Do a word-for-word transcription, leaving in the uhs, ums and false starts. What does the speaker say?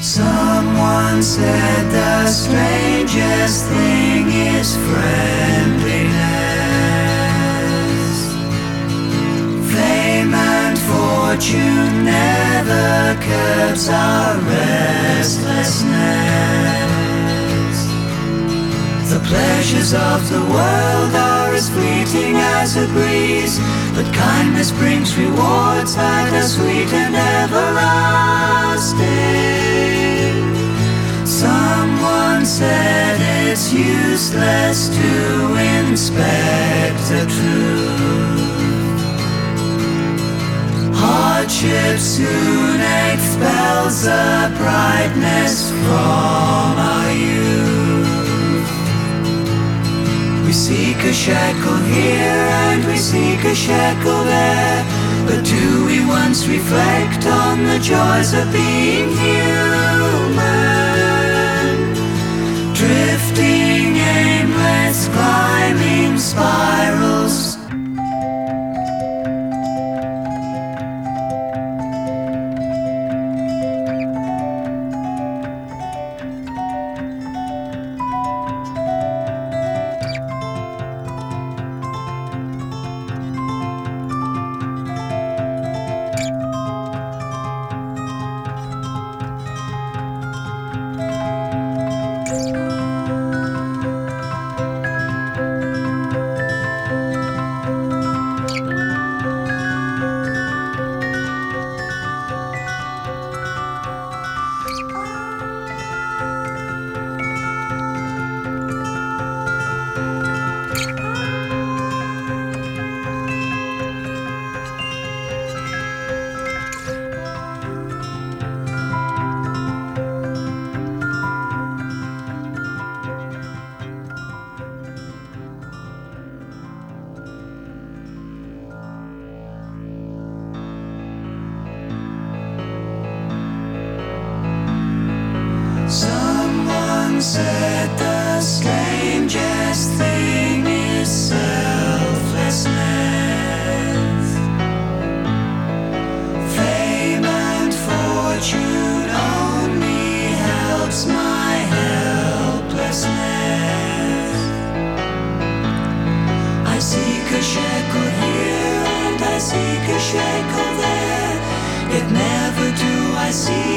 Someone said the strangest thing is friendliness. Fame and fortune never curbs our restlessness. The pleasures of the world are as fleeting as a breeze, but kindness brings rewards that are sweet and everlasting. Someone said it's useless to inspect the truth. Hardship soon expels the brightness from our youth. We seek a shekel here and we seek a shekel there, but do we once reflect on the joys of being human? Drifting aimless, climbing spirals. Someone said the strangest thing is selflessness. Fame and fortune only helps my helplessness. I seek a shekel here and I seek a shekel there, yet never do I see